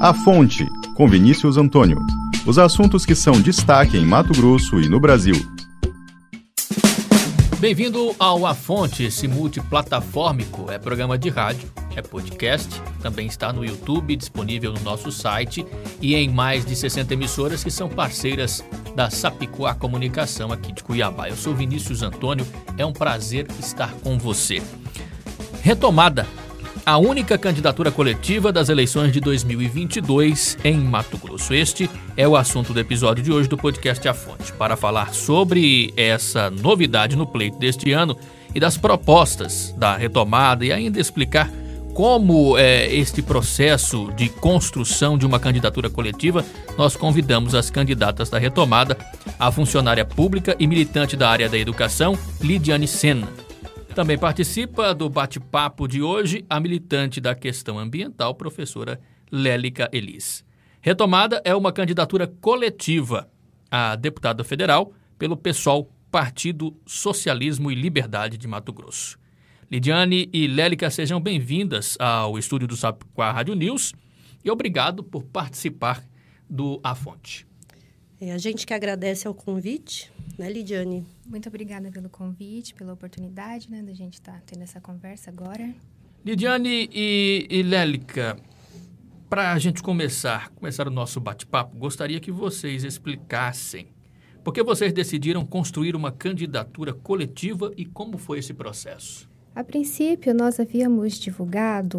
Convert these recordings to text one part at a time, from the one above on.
A Fonte, com Vinícius Antônio. Os assuntos que são destaque em Mato Grosso e no Brasil. Bem-vindo ao A Fonte, esse multiplataformico. É programa de rádio, é podcast, também está no YouTube, disponível no nosso site e em mais de 60 emissoras que são parceiras da Sapicoá Comunicação aqui de Cuiabá. Eu sou Vinícius Antônio, é um prazer estar com você. Retomada. A única candidatura coletiva das eleições de 2022 em Mato Grosso. Este é o assunto do episódio de hoje do podcast A Fonte. Para falar sobre essa novidade no pleito deste ano e das propostas da retomada e ainda explicar como é este processo de construção de uma candidatura coletiva, nós convidamos as candidatas da retomada, a funcionária pública e militante da área da educação, Lidiane Sena. Também participa do bate-papo de hoje a militante da questão ambiental, professora Lélica Elis. Retomada é uma candidatura coletiva a deputada federal pelo PSOL, Partido Socialismo e Liberdade de Mato Grosso. Lidiane e Lélica, sejam bem-vindas ao estúdio do Sapicoá Rádio News e obrigado por participar do A Fonte. A gente que agradece ao convite, né, Lidiane? Muito obrigada pelo convite, pela oportunidade, né, da gente estar tendo essa conversa agora. Lidiane e Lélica, para a gente começar o nosso bate-papo, gostaria que vocês explicassem por que vocês decidiram construir uma candidatura coletiva e como foi esse processo. A princípio, nós havíamos divulgado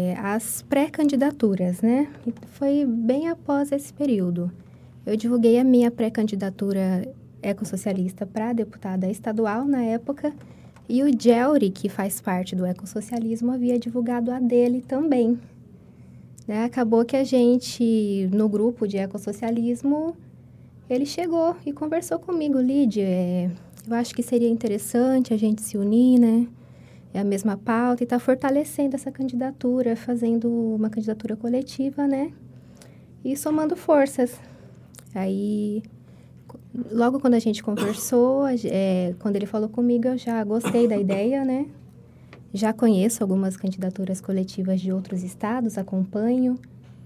as pré-candidaturas, né? Foi bem após esse período. Eu divulguei a minha pré-candidatura ecossocialista para deputada estadual na época e o Gelri, que faz parte do ecossocialismo, havia divulgado a dele também. Né? Acabou que a gente, no grupo de ecossocialismo, ele chegou e conversou comigo, Lídia, eu acho que seria interessante a gente se unir, né? É a mesma pauta e está fortalecendo essa candidatura, fazendo uma candidatura coletiva, né? E somando forças. Aí, logo quando a gente conversou, quando ele falou comigo, eu já gostei da ideia, né? Já conheço algumas candidaturas coletivas de outros estados, acompanho.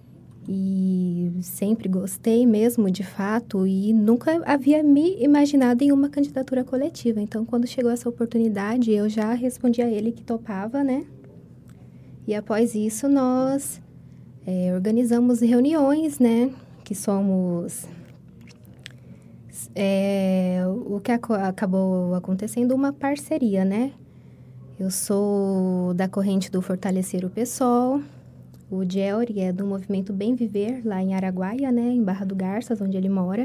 E sempre gostei mesmo, de fato, e nunca havia me imaginado em uma candidatura coletiva. Então, quando chegou essa oportunidade, eu já respondi a ele que topava, né? E após isso, nós organizamos reuniões, né? Que somos... o que acabou acontecendo, uma parceria, né? Eu sou da corrente do Fortalecer o PSOL, o Gelri é do movimento Bem Viver, lá em Araguaia, né? Em Barra do Garças, onde ele mora.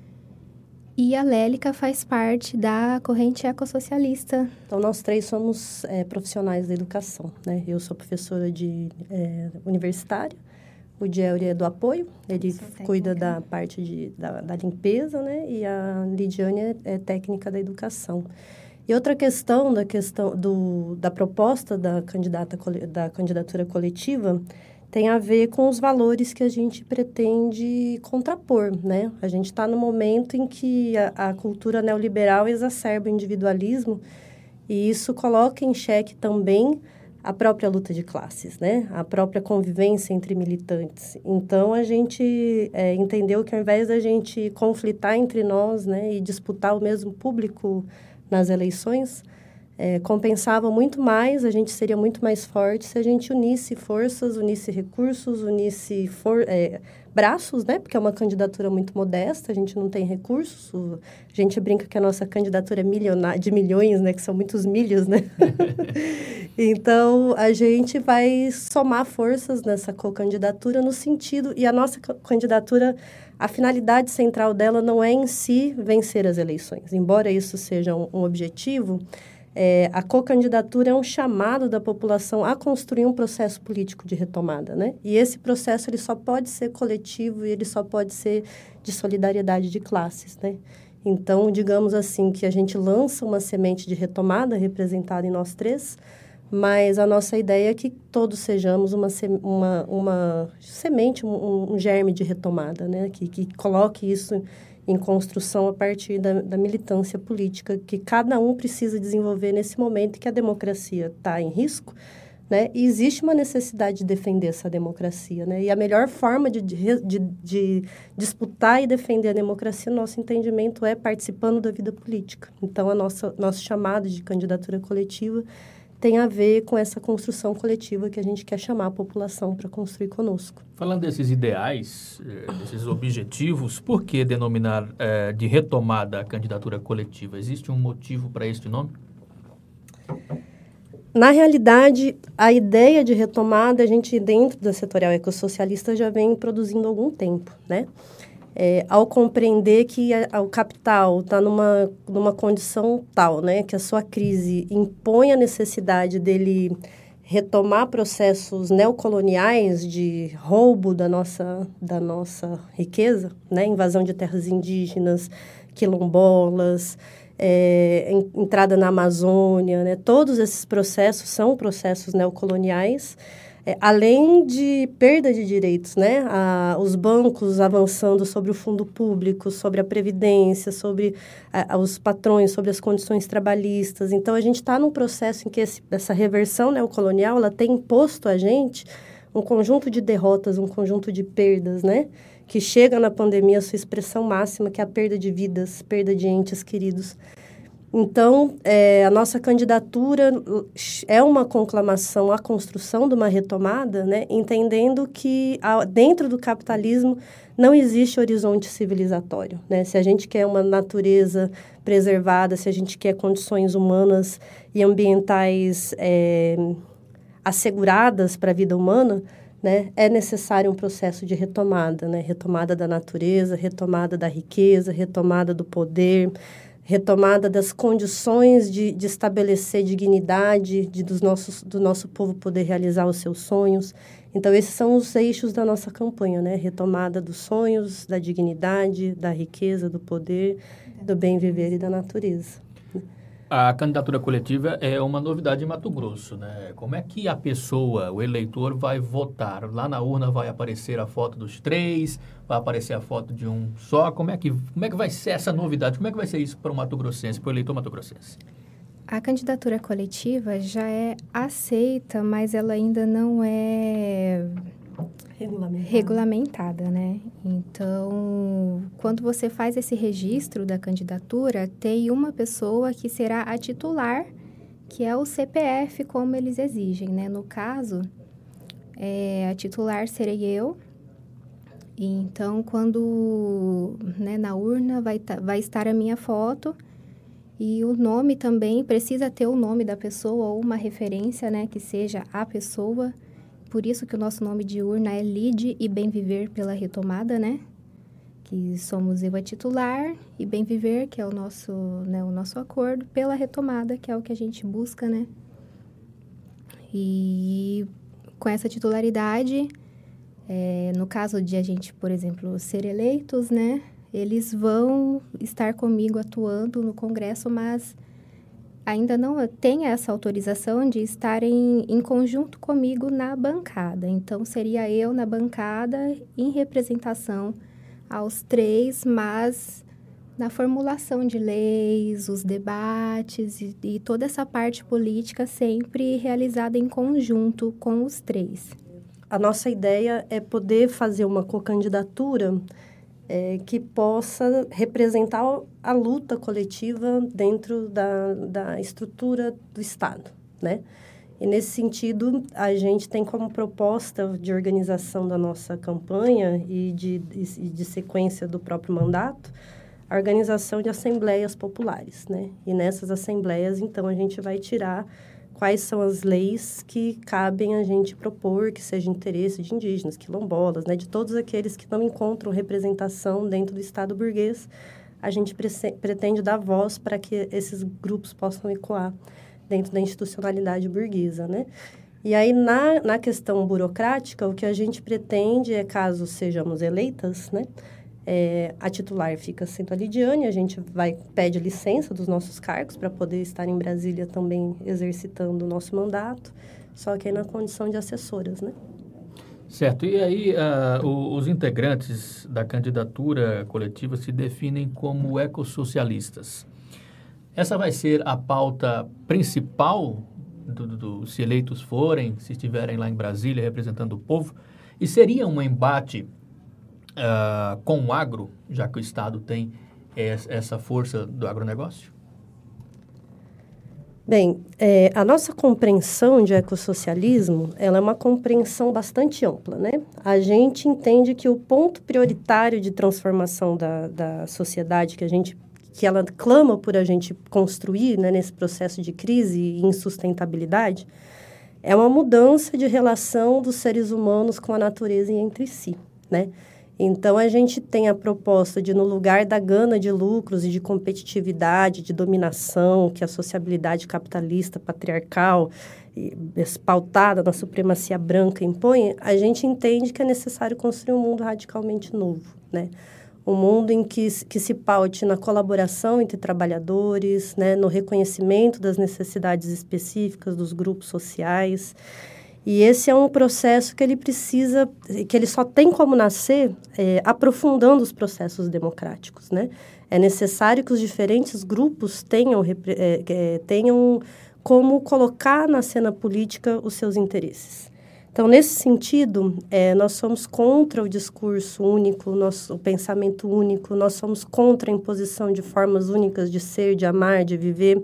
E a Lélica faz parte da corrente ecossocialista. Então, nós três somos profissionais da educação, né? Eu sou professora universitária. O Gelri é do apoio, ele cuida da parte da limpeza, né? E a Lidiane é técnica da educação. E outra questão, da proposta da candidatura coletiva tem a ver com os valores que a gente pretende contrapor, né? A gente está no momento em que a cultura neoliberal exacerba o individualismo e isso coloca em xeque também a própria luta de classes, né? A própria convivência entre militantes. Então, a gente entendeu que ao invés da gente conflitar entre nós, né, e disputar o mesmo público nas eleições, compensava muito mais, a gente seria muito mais forte se a gente unisse forças, unisse recursos, unisse braços, né? Porque é uma candidatura muito modesta, a gente não tem recursos. A gente brinca que a nossa candidatura é de milhões, né? Que são muitos milhos, né? Então, a gente vai somar forças nessa co-candidatura no sentido... E a nossa candidatura, a finalidade central dela não é em si vencer as eleições. Embora isso seja um objetivo, a co-candidatura é um chamado da população a construir um processo político de retomada, né? E esse processo ele só pode ser coletivo e ele só pode ser de solidariedade de classes, né? Então, digamos assim, que a gente lança uma semente de retomada representada em nós três, mas a nossa ideia é que todos sejamos uma semente, um germe de retomada, né? Que coloque isso em construção a partir da militância política que cada um precisa desenvolver nesse momento que a democracia está em risco, né? E existe uma necessidade de defender essa democracia, né? E a melhor forma de disputar e defender a democracia, no nosso entendimento, é participando da vida política. Então, nosso chamado de candidatura coletiva tem a ver com essa construção coletiva que a gente quer chamar a população para construir conosco. Falando desses ideais, desses objetivos, por que denominar de retomada a candidatura coletiva? Existe um motivo para este nome? Na realidade, a ideia de retomada, a gente, dentro da Setorial Ecossocialista, já vem produzindo há algum tempo, né? Ao compreender que o capital está numa condição tal, né? Que a sua crise impõe a necessidade dele retomar processos neocoloniais de roubo da nossa riqueza, né? Invasão de terras indígenas, quilombolas, entrada na Amazônia, né? Todos esses processos são processos neocoloniais, além de perda de direitos, né? Os bancos avançando sobre o fundo público, sobre a previdência, sobre os patrões, sobre as condições trabalhistas. Então, a gente está num processo em que essa reversão neocolonial ela tem imposto a gente um conjunto de derrotas, um conjunto de perdas, né? Que chega na pandemia a sua expressão máxima, que é a perda de vidas, perda de entes queridos. Então, a nossa candidatura é uma conclamação à construção de uma retomada, né? Entendendo que dentro do capitalismo não existe horizonte civilizatório, né? Se a gente quer uma natureza preservada, se a gente quer condições humanas e ambientais asseguradas para a vida humana, né, é necessário um processo de retomada, né? Retomada da natureza, retomada da riqueza, retomada do poder, retomada das condições de estabelecer dignidade, do nosso povo poder realizar os seus sonhos. Então, esses são os eixos da nossa campanha, né? Retomada dos sonhos, da dignidade, da riqueza, do poder, do bem viver e da natureza. A candidatura coletiva é uma novidade em Mato Grosso, né? Como é que a pessoa, o eleitor, vai votar? Lá na urna vai aparecer a foto dos três, vai aparecer a foto de um só? Como é que vai ser essa novidade? Como é que vai ser isso para o mato-grossense, para o eleitor mato-grossense? A candidatura coletiva já é aceita, mas ela ainda não é regulamentada, né? Então, quando você faz esse registro da candidatura, tem uma pessoa que será a titular, que é o CPF, como eles exigem, né? No caso, a titular serei eu. Então, quando, né, na urna vai estar a minha foto e o nome também precisa ter o nome da pessoa ou uma referência, né, que seja a pessoa. Por isso que o nosso nome de urna é Lide e Bem Viver pela Retomada, né? Que somos eu a titular e Bem Viver, que é o nosso acordo, pela retomada, que é o que a gente busca, né? E com essa titularidade, no caso de a gente, por exemplo, ser eleitos, né? Eles vão estar comigo atuando no Congresso, mas ainda não tem essa autorização de estarem em conjunto comigo na bancada. Então, seria eu na bancada em representação aos três, mas na formulação de leis, os debates e toda essa parte política sempre realizada em conjunto com os três. A nossa ideia é poder fazer uma cocandidatura que possa representar a luta coletiva dentro da estrutura do Estado, né? E, nesse sentido, a gente tem como proposta de organização da nossa campanha e de sequência do próprio mandato a organização de assembleias populares, né? E nessas assembleias, então, a gente vai tirar quais são as leis que cabem a gente propor, que seja interesse de indígenas, quilombolas, né? De todos aqueles que não encontram representação dentro do Estado burguês, a gente pretende dar voz para que esses grupos possam ecoar dentro da institucionalidade burguesa, né? E aí, na questão burocrática, o que a gente pretende é, caso sejamos eleitas, né? A titular fica sendo a Lidiane, a gente pede licença dos nossos cargos para poder estar em Brasília também exercitando o nosso mandato, só que aí na condição de assessoras, né? Certo. E aí, os integrantes da candidatura coletiva se definem como ecossocialistas. Essa vai ser a pauta principal se eleitos forem, se estiverem lá em Brasília representando o povo, e seria um embate com o agro, já que o Estado tem essa força do agronegócio? Bem, a nossa compreensão de ecossocialismo, ela é uma compreensão bastante ampla, né? A gente entende que o ponto prioritário de transformação da sociedade que ela clama por a gente construir, né, nesse processo de crise e insustentabilidade, é uma mudança de relação dos seres humanos com a natureza e entre si, né? Então, a gente tem a proposta de, no lugar da gana de lucros e de competitividade, de dominação, que a sociabilidade capitalista, patriarcal, pautada na supremacia branca impõe, a gente entende que é necessário construir um mundo radicalmente novo, né? Um mundo em que se paute na colaboração entre trabalhadores, né? No reconhecimento das necessidades específicas dos grupos sociais. E esse é um processo que ele só tem como nascer aprofundando os processos democráticos, né? É necessário que os diferentes grupos tenham como colocar na cena política os seus interesses. Então, nesse sentido, nós somos contra o discurso único, o pensamento único, nós somos contra a imposição de formas únicas de ser, de amar, de viver.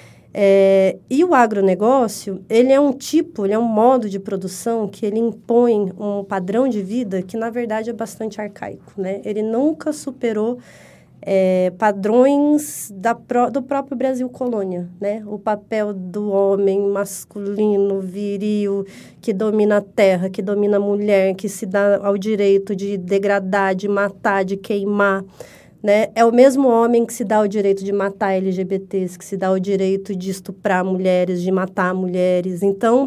E o agronegócio, ele é um modo de produção que ele impõe um padrão de vida que, na verdade, é bastante arcaico, né? Ele nunca superou padrões do próprio Brasil colônia, né? O papel do homem masculino, viril, que domina a terra, que domina a mulher, que se dá ao direito de degradar, de matar, de queimar, né? É o mesmo homem que se dá o direito de matar LGBTs, que se dá o direito de estuprar mulheres, de matar mulheres. Então,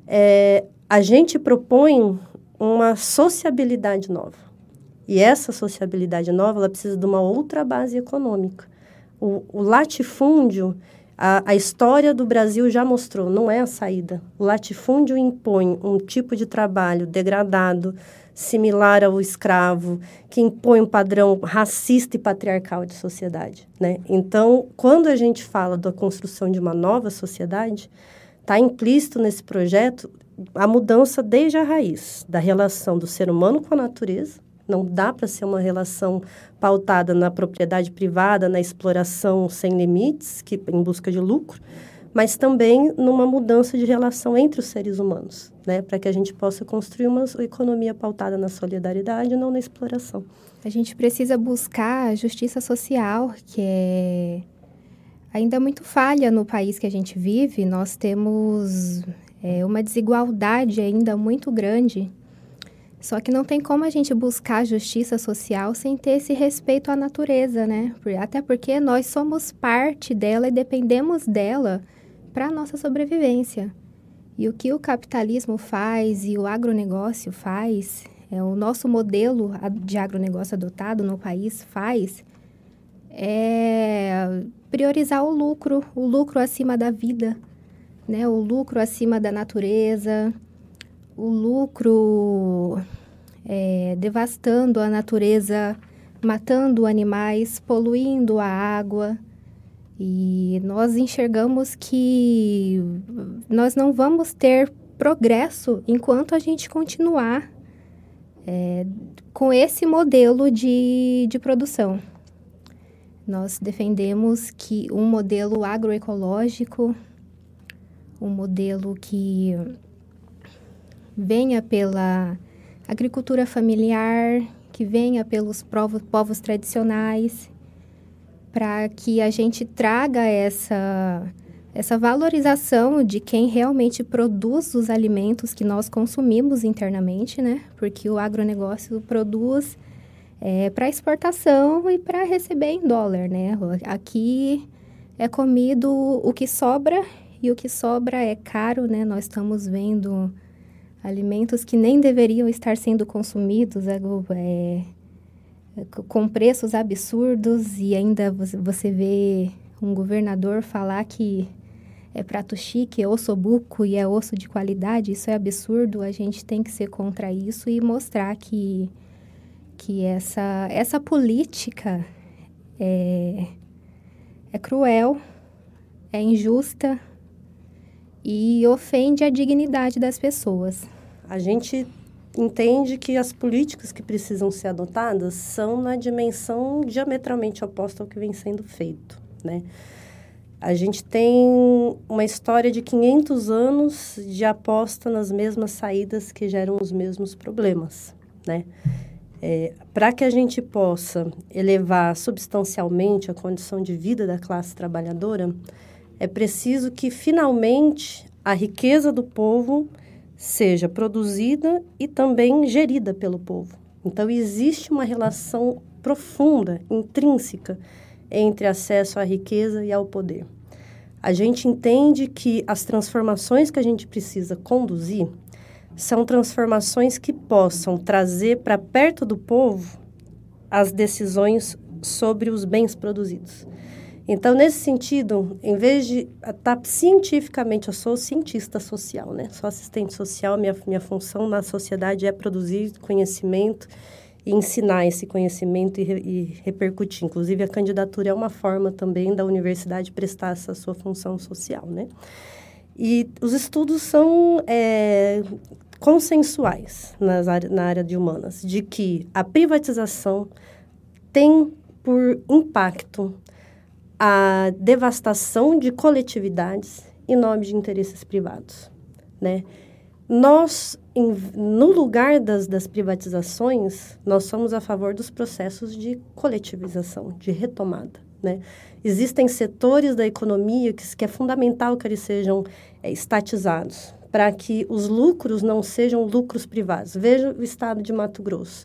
a gente propõe uma sociabilidade nova. E essa sociabilidade nova, ela precisa de uma outra base econômica. O latifúndio, a história do Brasil já mostrou, não é a saída. O latifúndio impõe um tipo de trabalho degradado, similar ao escravo, que impõe um padrão racista e patriarcal de sociedade, né? Então, quando a gente fala da construção de uma nova sociedade, está implícito nesse projeto a mudança desde a raiz da relação do ser humano com a natureza. Não dá para ser uma relação pautada na propriedade privada, na exploração sem limites, em busca de lucro, mas também numa mudança de relação entre os seres humanos, né? Para que a gente possa construir uma economia pautada na solidariedade e não na exploração. A gente precisa buscar a justiça social, que é ainda muito falha no país que a gente vive. Nós temos uma desigualdade ainda muito grande. Só que não tem como a gente buscar justiça social sem ter esse respeito à natureza, né? Até porque nós somos parte dela e dependemos dela para a nossa sobrevivência. E o que o capitalismo faz e o agronegócio faz, o nosso modelo de agronegócio adotado no país faz, é priorizar o lucro acima da vida, né? O lucro acima da natureza, o lucro devastando a natureza, matando animais, poluindo a água. E nós enxergamos que nós não vamos ter progresso enquanto a gente continuar com esse modelo de produção. Nós defendemos que um modelo agroecológico, um modelo que venha pela agricultura familiar, que venha pelos povos tradicionais, para que a gente traga essa valorização de quem realmente produz os alimentos que nós consumimos internamente, né? Porque o agronegócio produz para exportação e para receber em dólar, né? Aqui é comido o que sobra, e o que sobra é caro, né? Nós estamos vendo alimentos que nem deveriam estar sendo consumidos com preços absurdos, e ainda você vê um governador falar que é prato chique, é ossobuco e é osso de qualidade. Isso é absurdo. A gente tem que ser contra isso e mostrar que essa política é cruel, é injusta e ofende a dignidade das pessoas. A gente entende que as políticas que precisam ser adotadas são na dimensão diametralmente oposta ao que vem sendo feito, né? A gente tem uma história de 500 anos de aposta nas mesmas saídas que geram os mesmos problemas, né? Para que a gente possa elevar substancialmente a condição de vida da classe trabalhadora, é preciso que, finalmente, a riqueza do povo seja produzida e também gerida pelo povo. Então, existe uma relação profunda, intrínseca, entre acesso à riqueza e ao poder. A gente entende que as transformações que a gente precisa conduzir são transformações que possam trazer para perto do povo as decisões sobre os bens produzidos. Então, nesse sentido, em vez de estar cientificamente, eu sou cientista social, né? Sou assistente social, minha função na sociedade é produzir conhecimento e ensinar esse conhecimento e repercutir. Inclusive, a candidatura é uma forma também da universidade prestar essa sua função social, né? E os estudos são consensuais na área de humanas, de que a privatização tem por impacto a devastação de coletividades em nome de interesses privados, né? Nós, no lugar das privatizações, nós somos a favor dos processos de coletivização, de retomada, né? Existem setores da economia que é fundamental que eles sejam estatizados, para que os lucros não sejam lucros privados. Veja o estado de Mato Grosso.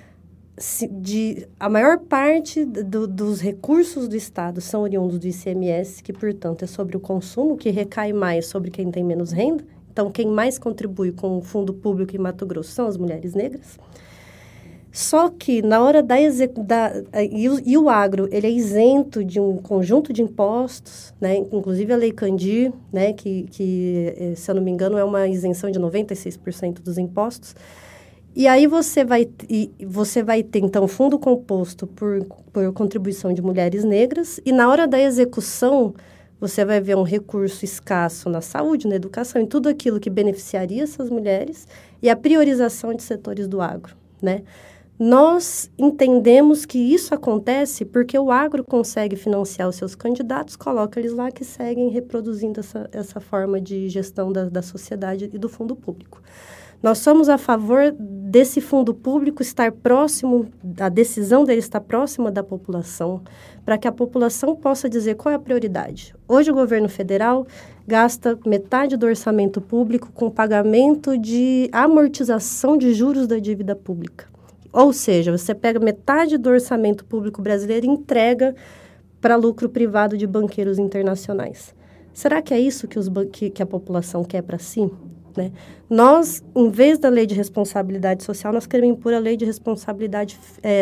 A maior parte dos recursos do Estado são oriundos do ICMS, que, portanto, é sobre o consumo, que recai mais sobre quem tem menos renda. Então, quem mais contribui com o fundo público em Mato Grosso são as mulheres negras. Só que, na hora e o agro, ele é isento de um conjunto de impostos, né? Inclusive a Lei Candir, né? que, se eu não me engano, é uma isenção de 96% dos impostos. E aí você vai ter, então, fundo composto por contribuição de mulheres negras, e na hora da execução, você vai ver um recurso escasso na saúde, na educação, em tudo aquilo que beneficiaria essas mulheres, e a priorização de setores do agro, né? Nós entendemos que isso acontece porque o agro consegue financiar os seus candidatos, coloca eles lá que seguem reproduzindo essa forma de gestão da sociedade e do fundo público. Nós somos a favor desse fundo público estar próximo, a decisão dele estar próxima da população, para que a população possa dizer qual é a prioridade. Hoje o governo federal gasta metade do orçamento público com pagamento de amortização de juros da dívida pública. Ou seja, você pega metade do orçamento público brasileiro e entrega para lucro privado de banqueiros internacionais. Será que é isso que a população quer para si? Né? Nós, em vez da lei de responsabilidade social, nós queremos impor a lei de responsabilidade...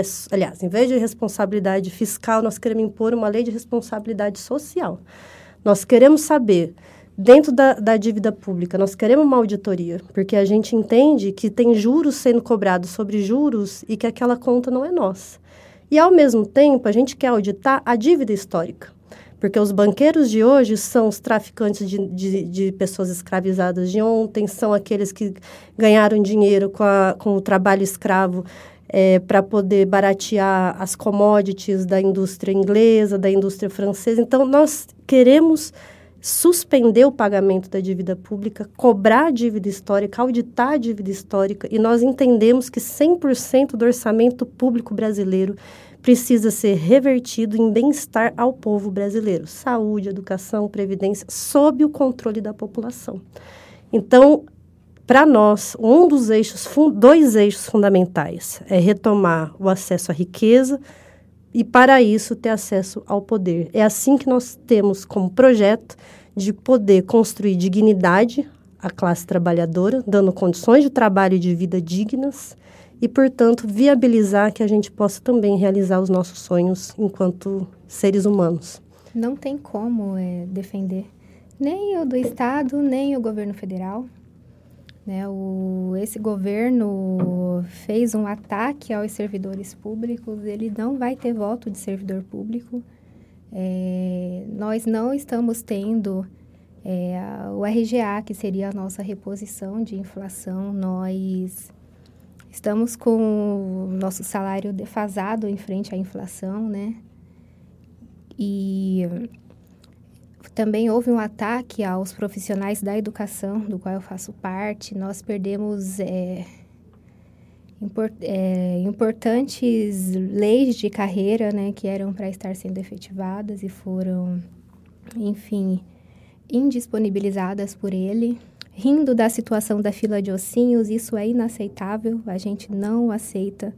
em vez de responsabilidade fiscal, nós queremos impor uma lei de responsabilidade social. Nós queremos saber, dentro da dívida pública, nós queremos uma auditoria, porque a gente entende que tem juros sendo cobrados sobre juros e que aquela conta não é nossa. E, ao mesmo tempo, a gente quer auditar a dívida histórica. Porque os banqueiros de hoje são os traficantes de pessoas escravizadas de ontem, são aqueles que ganharam dinheiro com o trabalho escravo para poder baratear as commodities da indústria inglesa, da indústria francesa. Então, nós queremos suspender o pagamento da dívida pública, cobrar a dívida histórica, auditar a dívida histórica, e nós entendemos que 100% do orçamento público brasileiro precisa ser revertido em bem-estar ao povo brasileiro. Saúde, educação, previdência, sob o controle da população. Então, para nós, dois eixos fundamentais é retomar o acesso à riqueza e, para isso, ter acesso ao poder. É assim que nós temos como projeto de poder construir dignidade à classe trabalhadora, dando condições de trabalho e de vida dignas, e, portanto, viabilizar que a gente possa também realizar os nossos sonhos enquanto seres humanos. Não tem como defender nem o do Estado, nem o governo federal. Né? Esse governo fez um ataque aos servidores públicos, ele não vai ter voto de servidor público. Nós não estamos tendo O RGA, que seria a nossa reposição de inflação, nós estamos com o nosso salário defasado em frente à inflação, né? E também houve um ataque aos profissionais da educação, do qual eu faço parte. Nós perdemos importantes leis de carreira, né, que eram para estar sendo efetivadas e foram, enfim, indisponibilizadas por ele. Rindo da situação da fila de ossinhos, isso é inaceitável, a gente não aceita.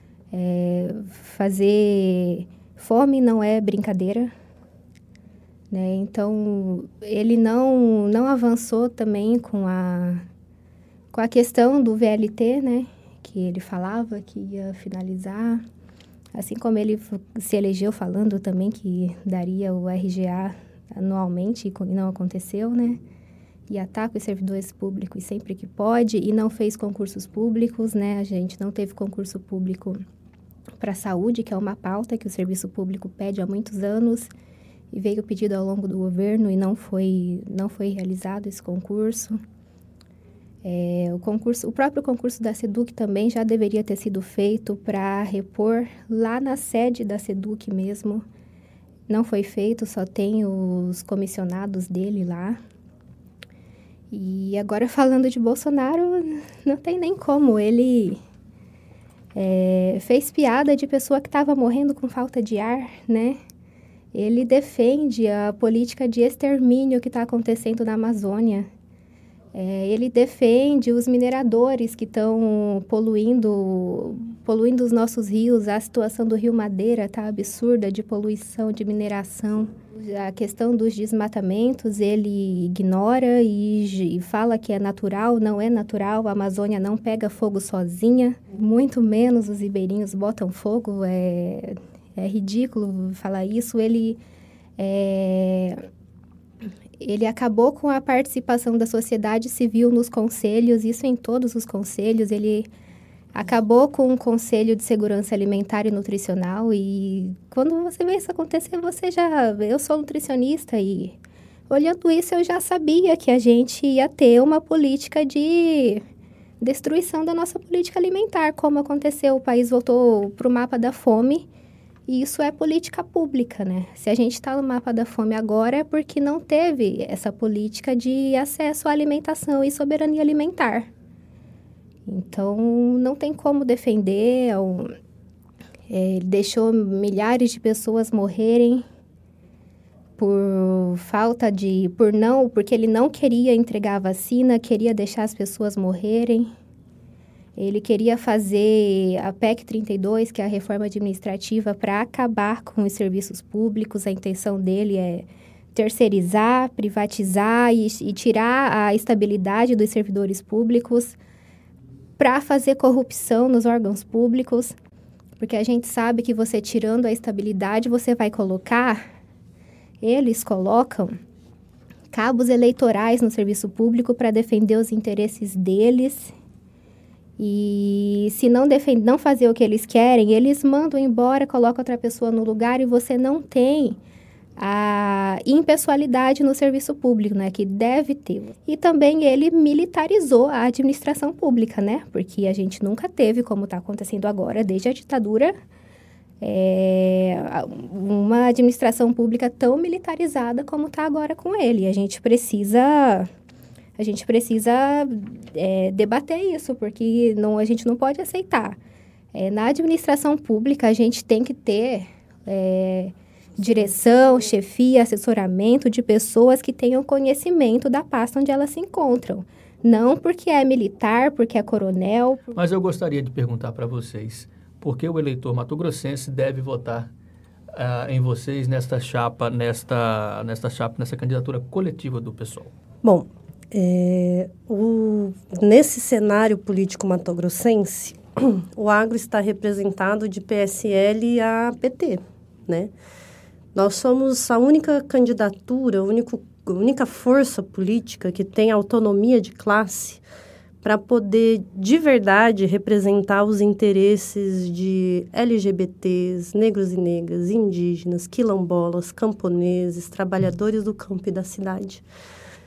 Fazer fome não é brincadeira, né? Então, ele não avançou também com a questão do VLT, né? Que ele falava que ia finalizar, assim como ele se elegeu falando também que daria o RGA anualmente, e não aconteceu, né? E ataca os servidores públicos sempre que pode, e não fez concursos públicos, né? A gente não teve concurso público para a saúde, que é uma pauta que o serviço público pede há muitos anos, e veio pedido ao longo do governo e não foi realizado esse concurso. O próprio concurso da SEDUC também já deveria ter sido feito para repor lá na sede da SEDUC mesmo. Não foi feito, só tem os comissionados dele lá. E agora, falando de Bolsonaro, não tem nem como. Ele fez piada de pessoa que estava morrendo com falta de ar, né? Ele defende a política de extermínio que está acontecendo na Amazônia. Ele defende os mineradores que estão poluindo os nossos rios. A situação do Rio Madeira está absurda de poluição, de mineração. A questão dos desmatamentos, ele ignora e fala que é natural, não é natural. A Amazônia não pega fogo sozinha, muito menos os ribeirinhos botam fogo. É ridículo falar isso. Ele acabou com a participação da sociedade civil nos conselhos, isso em todos os conselhos. Ele acabou com o Conselho de Segurança Alimentar e Nutricional, e quando você vê isso acontecer, eu sou nutricionista, e olhando isso eu já sabia que a gente ia ter uma política de destruição da nossa política alimentar, como aconteceu. O país voltou para o mapa da fome. E isso é política pública, né? Se a gente está no mapa da fome agora é porque não teve essa política de acesso à alimentação e soberania alimentar. Então, não tem como defender. Ele deixou milhares de pessoas morrerem porque ele não queria entregar a vacina, queria deixar as pessoas morrerem. Ele queria fazer a PEC 32, que é a reforma administrativa, para acabar com os serviços públicos. A intenção dele é terceirizar, privatizar e tirar a estabilidade dos servidores públicos para fazer corrupção nos órgãos públicos. Porque a gente sabe que você tirando a estabilidade, você vai eles colocam cabos eleitorais no serviço público para defender os interesses deles. E se não fazer o que eles querem, eles mandam embora, colocam outra pessoa no lugar, e você não tem a impessoalidade no serviço público, né, que deve ter. E também ele militarizou a administração pública, né, porque a gente nunca teve, como está acontecendo agora, desde a ditadura, uma administração pública tão militarizada como está agora com ele. A gente precisa debater isso, porque a gente não pode aceitar. Na administração pública, a gente tem que ter direção, chefia, assessoramento de pessoas que tenham conhecimento da pasta onde elas se encontram. Não porque é militar, porque é coronel. Mas eu gostaria de perguntar para vocês, por que o eleitor mato-grossense deve votar em vocês nessa candidatura coletiva do PSOL? Bom, nesse cenário político mato-grossense, o agro está representado de PSL a PT, né? Nós somos a única candidatura, a única força política que tem autonomia de classe para poder, de verdade, representar os interesses de LGBTs, negros e negras, indígenas, quilombolas, camponeses, trabalhadores do campo e da cidade.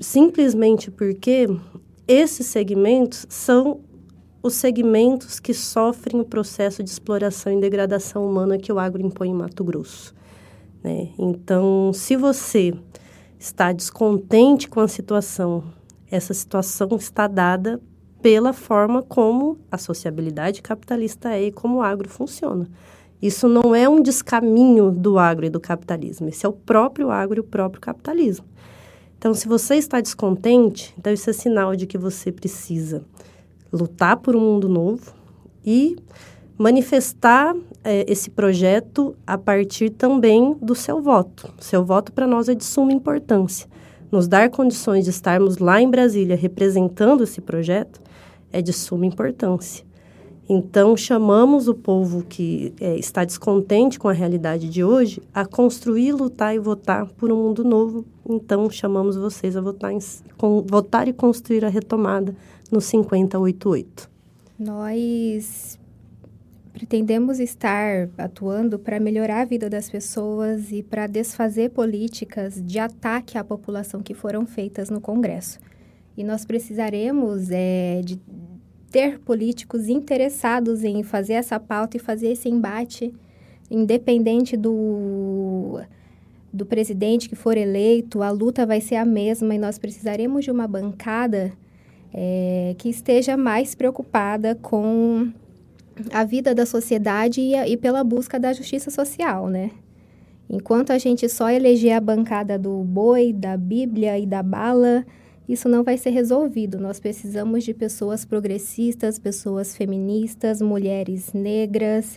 simplesmente porque esses segmentos são os segmentos que sofrem o processo de exploração e degradação humana que o agro impõe em Mato Grosso, né? Então, se você está descontente com a situação, essa situação está dada pela forma como a sociabilidade capitalista é e como o agro funciona. Isso não é um descaminho do agro e do capitalismo, esse é o próprio agro e o próprio capitalismo. Então, se você está descontente, então isso é sinal de que você precisa lutar por um mundo novo e manifestar esse projeto a partir também do seu voto. Seu voto para nós é de suma importância. Nos dar condições de estarmos lá em Brasília representando esse projeto é de suma importância. Então, chamamos o povo que está descontente com a realidade de hoje a construir, lutar e votar por um mundo novo. Então, chamamos vocês a votar e construir a retomada no 5088. Nós pretendemos estar atuando para melhorar a vida das pessoas e para desfazer políticas de ataque à população que foram feitas no Congresso. E nós precisaremos de ter políticos interessados em fazer essa pauta e fazer esse embate, independente do presidente que for eleito, a luta vai ser a mesma e nós precisaremos de uma bancada que esteja mais preocupada com a vida da sociedade e pela busca da justiça social, né? Enquanto a gente só eleger a bancada do boi, da Bíblia e da bala, isso não vai ser resolvido. Nós precisamos de pessoas progressistas, pessoas feministas, mulheres negras,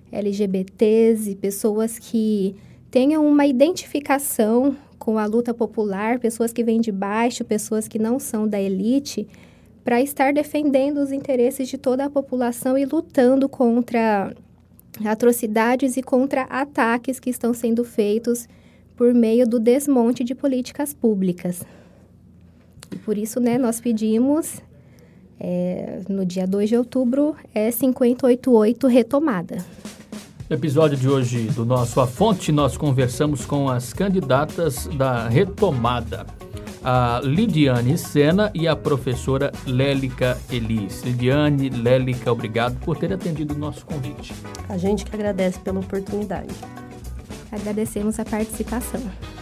LGBTs e pessoas que tenham uma identificação com a luta popular, pessoas que vêm de baixo, pessoas que não são da elite, para estar defendendo os interesses de toda a população e lutando contra atrocidades e contra ataques que estão sendo feitos por meio do desmonte de políticas públicas. E por isso, né, nós pedimos, no dia 2 de outubro, 5088 retomada. No episódio de hoje do nosso A Fonte, nós conversamos com as candidatas da retomada, a Lidiane Sena e a professora Lélica Elis. Lidiane, Lélica, obrigado por ter atendido o nosso convite. A gente que agradece pela oportunidade. Agradecemos a participação.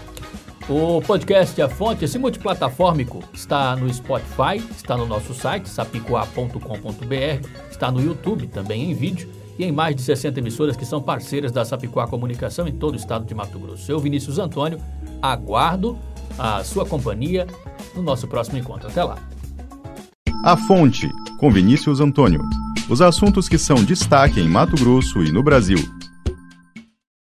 O podcast A Fonte, esse multiplataformico, está no Spotify, está no nosso site, sapicoá.com.br, está no YouTube, também em vídeo, e em mais de 60 emissoras que são parceiras da Sapicoá Comunicação em todo o estado de Mato Grosso. Eu, Vinícius Antônio, aguardo a sua companhia no nosso próximo encontro. Até lá. A Fonte, com Vinícius Antônio. Os assuntos que são destaque em Mato Grosso e no Brasil.